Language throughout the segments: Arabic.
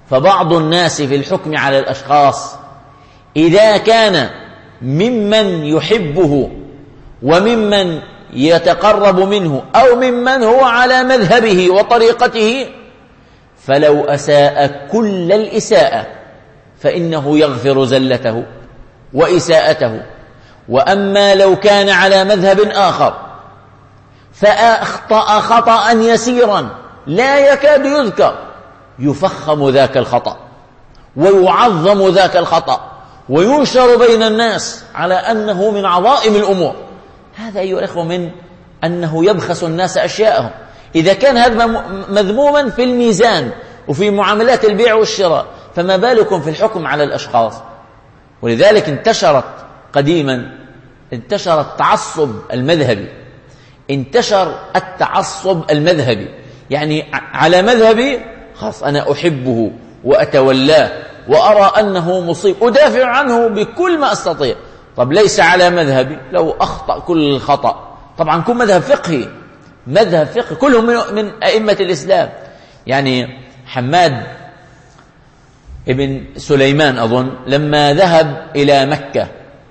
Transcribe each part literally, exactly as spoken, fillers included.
فبعض الناس في الحكم على الأشخاص إذا كان ممن يحبه وممن يتقرب منه أو ممن هو على مذهبه وطريقته، فلو أساء كل الإساءة فإنه يغفر زلته وإساءته. وأما لو كان على مذهب آخر فأخطأ خطأ يسيرا لا يكاد يذكر، يفخم ذاك الخطأ ويعظم ذاك الخطأ وينشر بين الناس على أنه من عظائم الأمور. هذا أيها الأخوة من أنه يبخس الناس أشياءهم. إذا كان هذا مذموما في الميزان وفي معاملات البيع والشراء، فما بالكم في الحكم على الأشخاص؟ ولذلك انتشرت قديما انتشر التعصب المذهبي انتشر التعصب المذهبي يعني على مذهبي خاص أنا أحبه وأتولاه وأرى أنه مصيب أدافع عنه بكل ما أستطيع. طب ليس على مذهبي، لو أخطأ كل الخطأ، طبعا كل مذهب فقهي مذهب فقهي كلهم من, من أئمة الإسلام. يعني حماد ابن سليمان أظن لما ذهب إلى مكة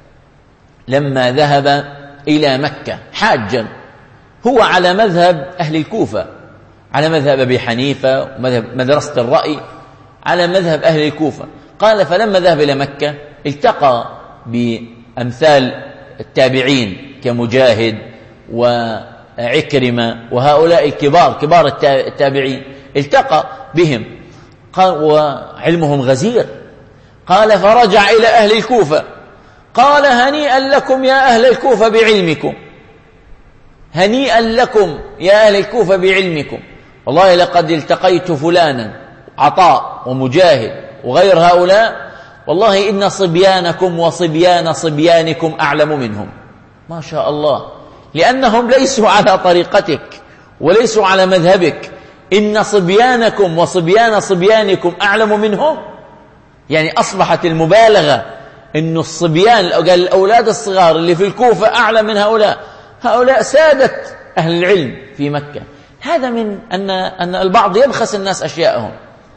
لما ذهب إلى مكة حاجا، هو على مذهب أهل الكوفة، على مذهب أبي حنيفة ومذهب مدرسة الرأي، على مذهب أهل الكوفة. قال فلما ذهب إلى مكة التقى بأمثال التابعين كمجاهد وعكرمة وهؤلاء الكبار كبار التابعين، التقى بهم قال وعلمهم غزير. قال فرجع إلى أهل الكوفة قال هنيئا لكم يا أهل الكوفة بعلمكم، هنيئا لكم يا أهل الكوفة بعلمكم، والله لقد التقيت فلانا عطاء ومجاهد وغير هؤلاء، والله إن صبيانكم وصبيان صبيانكم أعلم منهم. ما شاء الله، لأنهم ليسوا على طريقتك وليسوا على مذهبك. إن صبيانكم وصبيان صبيانكم أعلم منهم، يعني أصبحت المبالغة إن الصبيان الأولاد الصغار اللي في الكوفة أعلم من هؤلاء، هؤلاء سادة أهل العلم في مكة. هذا من أن أن البعض يبخس الناس أشياءهم.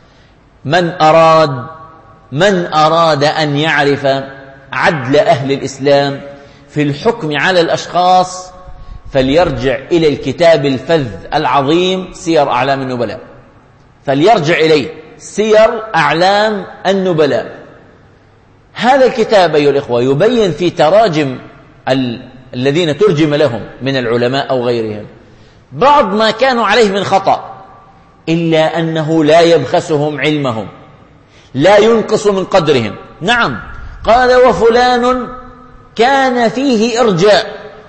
من أراد من أراد أن يعرف عدل أهل الإسلام في الحكم على الأشخاص فليرجع إلى الكتاب الفذ العظيم سير أعلام النبلاء، فليرجع إليه سير أعلام النبلاء. هذا الكتاب أيها الإخوة يبين في تراجم ال... الذين ترجم لهم من العلماء أو غيرهم بعض ما كانوا عليه من خطأ، إلا أنه لا يبخسهم علمهم، لا ينقص من قدرهم. نعم قال وفلان كان فيه إرجاء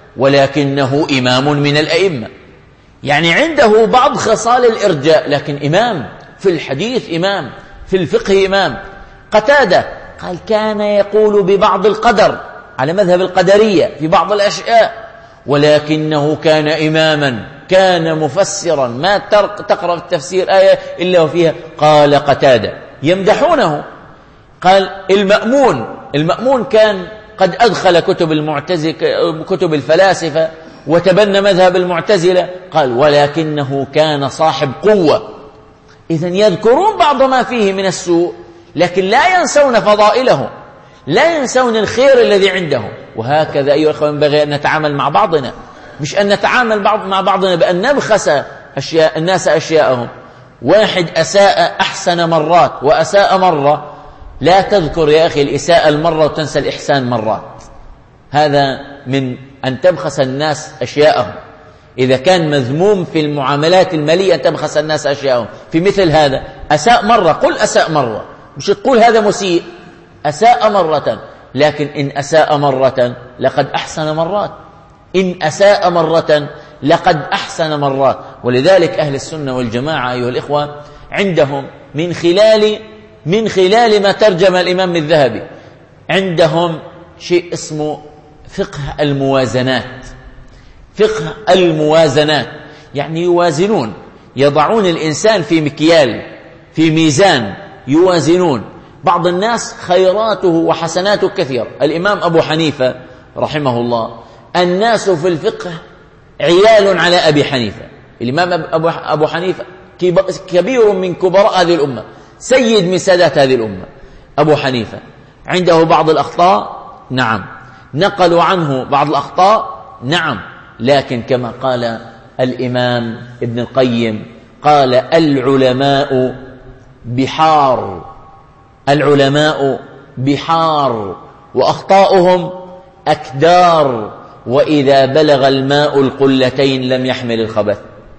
ولكنه إمام من الأئمة، يعني عنده بعض خصال الإرجاء لكن إمام في الحديث، إمام في الفقه، إمام. قتادة قال كان يقول ببعض القدر على مذهب القدرية في بعض الأشياء، ولكنه كان إماما، كان مفسرا، ما تقرأ في التفسير آية إلا وفيها قال قتادة، يمدحونه. قال المأمون المأمون كان قد أدخل كتب المعتزلة كتب الفلاسفة وتبنى مذهب المعتزلة، قال ولكنه كان صاحب قوة. إذن يذكرون بعض ما فيه من السوء لكن لا ينسون فضائله، لا ينسون الخير الذي عندهم. وهكذا أيها الأخوة ينبغي أن نتعامل مع بعضنا، مش أن نتعامل بعض مع بعضنا بأن نبخس أشياء الناس أشياءهم. واحد أساء أحسن مرات وأساء مرة، لا تذكر يا أخي الإساءة المرة وتنسى الإحسان مرات. هذا من أن تبخس الناس أشياءهم. إذا كان مذموم في المعاملات المالية أن تبخس الناس أشياءهم، في مثل هذا أساء مرة قل أساء مرة، مش تقول هذا مسيء، أساء مرة. لكن إن أساء مرة لقد أحسن مرات، إن أساء مرة لقد أحسن مرات. ولذلك أهل السنة والجماعة أيها الإخوة عندهم من خلال من خلال ما ترجم الإمام الذهبي عندهم شيء اسمه فقه الموازنات. فقه الموازنات يعني يوازنون، يضعون الإنسان في مكيال، في ميزان، يوازنون. بعض الناس خيراته وحسناته كثيرة. الإمام أبو حنيفة رحمه الله الناس في الفقه عيال على أبي حنيفة. الإمام أبو حنيفة كبير من كبراء هذه الأمة، سيد من سادات هذه الأمة. أبو حنيفة عنده بعض الأخطاء، نعم، نقلوا عنه بعض الأخطاء، نعم، لكن كما قال الإمام ابن القيم قال العلماء بحار، العلماء بحار وأخطاؤهم أكدار، وإذا بلغ الماء القلتين لم يحمل الخبث.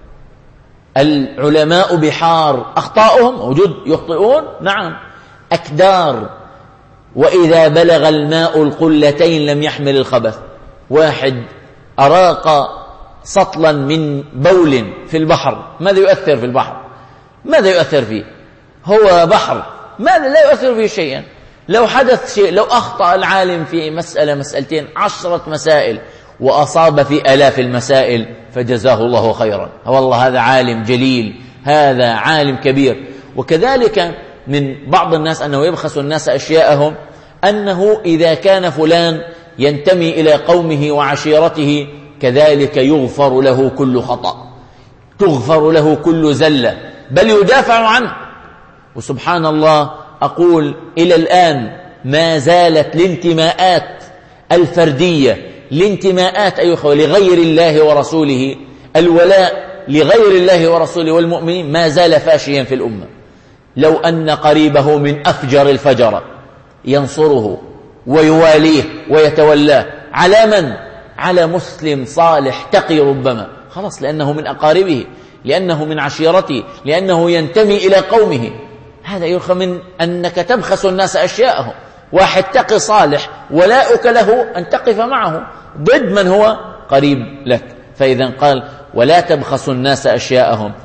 العلماء بحار، أخطاؤهم موجود، يخطئون، نعم، أكدار، وإذا بلغ الماء القلتين لم يحمل الخبث. واحد أراق سطلا من بول في البحر، ماذا يؤثر في البحر؟ ماذا يؤثر فيه؟ هو بحر، ماذا لا يؤثر فيه شيئا. لو حدث شيء، لو أخطأ العالم في مسألة مسألتين عشرة مسائل وأصاب في آلاف المسائل فجزاه الله خيرا، والله هذا عالم جليل، هذا عالم كبير. وكذلك من بعض الناس أنه يبخس الناس أشياءهم، أنه إذا كان فلان ينتمي إلى قومه وعشيرته كذلك يغفر له كل خطأ، تغفر له كل زلة، بل يدافع عنه. وسبحان الله، أقول إلى الآن ما زالت الانتماءات الفردية، الانتماءات أيها لغير الله ورسوله، الولاء لغير الله ورسوله والمؤمنين ما زال فاشيا في الأمة. لو أن قريبه من أفجر الفجر ينصره ويواليه ويتولاه، على من؟ على مسلم صالح تقي ربما، خلاص، لأنه من أقاربه، لأنه من عشيرته، لأنه ينتمي إلى قومه. هذا يرخى من أنك تبخس الناس أشياءهم. واحد تقي صالح ولاؤك له أن تقف معه ضد من هو قريب لك. فإذا قال ولا تبخسوا الناس أشياءهم